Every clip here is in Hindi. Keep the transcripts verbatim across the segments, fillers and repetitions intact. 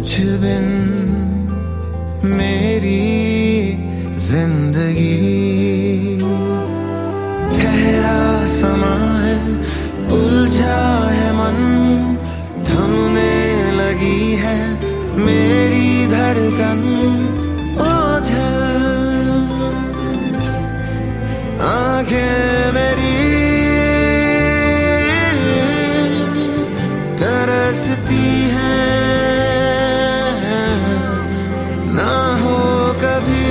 तुझ बिन मेरी जिंदगी ठहरा समा है, उलझा है मन, थमने लगी है मेरी धड़कन। ओझल आंखें मेरी तरसती हैं, ना हो कभी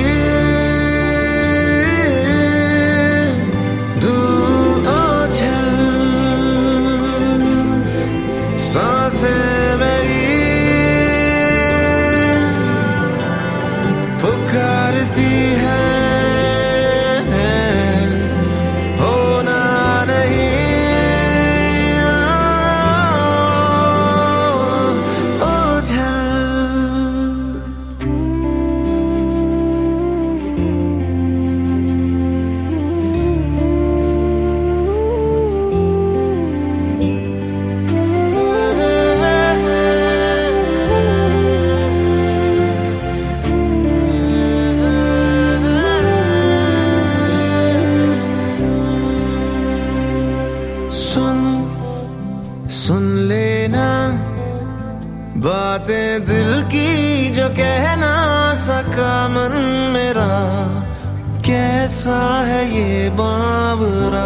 दूर। ओझल सांसें मेरी पुकारती है, सुन लेना बातें दिल की जो कह ना सका मन मेरा, कैसा है ये बावरा।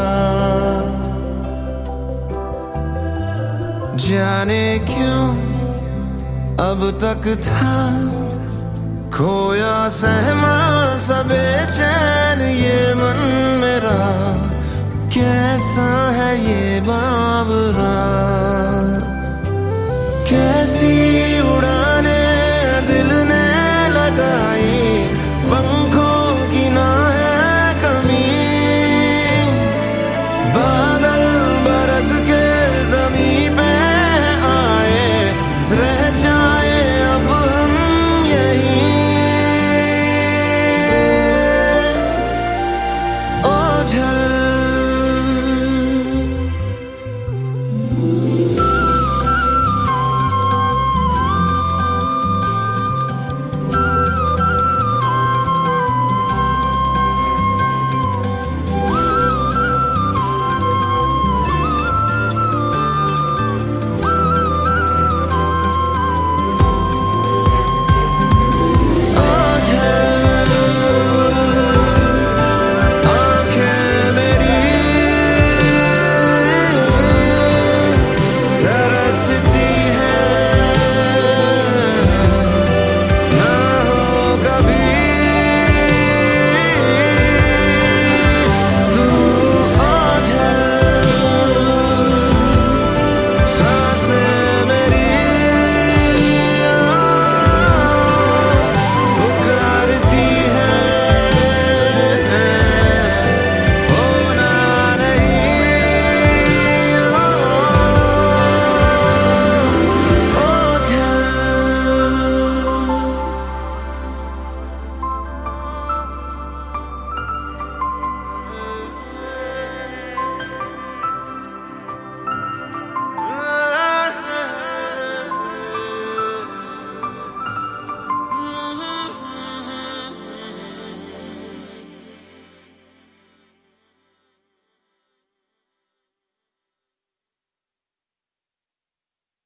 जाने क्यों अब तक था खोया सहमा सा बेचैन ये मन मेरा, कैसा है ये बावरा।